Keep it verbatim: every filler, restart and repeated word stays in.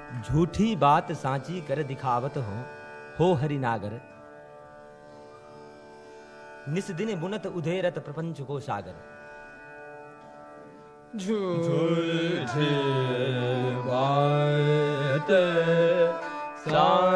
झूठी बात सांची कर दिखावत हो हो हरिनागर। निस दिन बुनत उधेरत प्रपंच को सागर। झूठी बात सांची